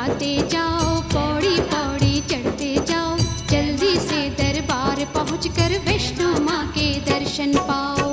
गाते जाओ, पौड़ी पौड़ी चढ़ते जाओ, जल्दी से दरबार पहुंचकर वैष्णो माँ के दर्शन पाओ।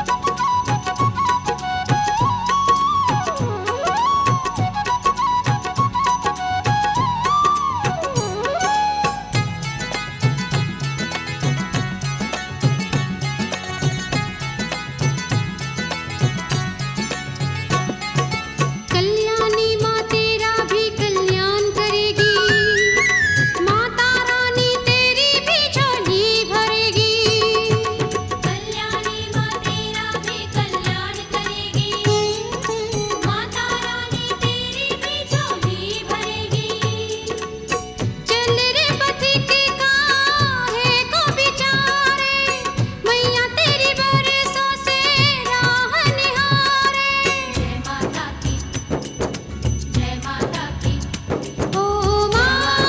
कल्याणी माँ तेरा भी कल्याण करेगी, माता रानी तेरी भी झोली भरेगी। कल्याणी माँ तेरा भी कल्याण करेगी, माता रानी तेरी भी झोली भरेगी। चल रे पथिक काहे को बिचारे, मैया तेरी बरसों से राह निहारे। जय माता की, जय माता की, ओ माँ,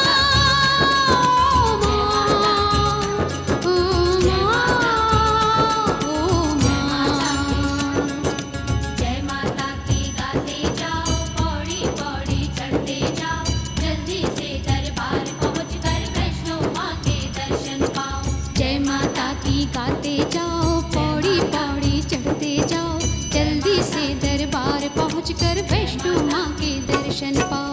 ओ माँ, ओ माँ। जय माता की गाते जाओ, पौड़ी पौड़ी चढ़ते जाओ, जल्दी से दरबार पहुंचकर वैष्णो माँ के दर्शन पाओ। जय माता की गाते जाओ, पौड़ी पौड़ी चढ़ते जाओ, जल्दी से दरबार पहुंचकर वैष्णो माँ के दर्शन पाओ।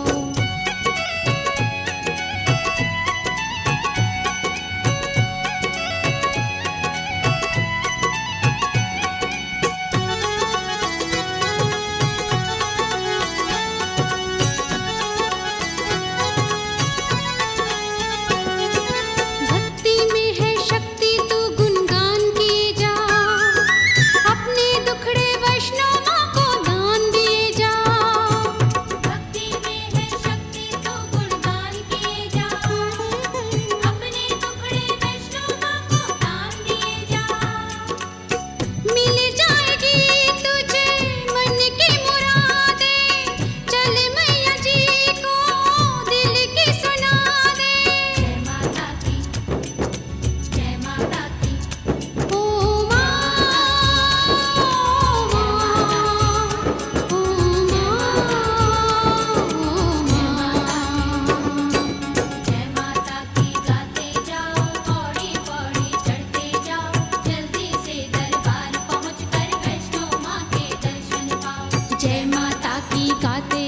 भक्ति में है शक्ति, तू गुणगान किए जा, अपने दुखड़े वैष्णो माँ को दान दिए जा। भक्ति में है शक्ति, तू गुणगान किए जा, अपने दुखड़े वैष्णो माँ को दान दिए जा। मिल जाएगी तुझे मन की मुरादें, चल मैया जी को दिल की सुना दे। जय माता की, जय माता की, ओ माँ, ओ माँ, ओ माँ। जय माता की गाते जाओ, पौड़ी पौड़ी चढ़ते जाओ, जल्दी से दरबार पहुंचकर वैष्णो माँ के दर्शन पाओ। जय माता की गाते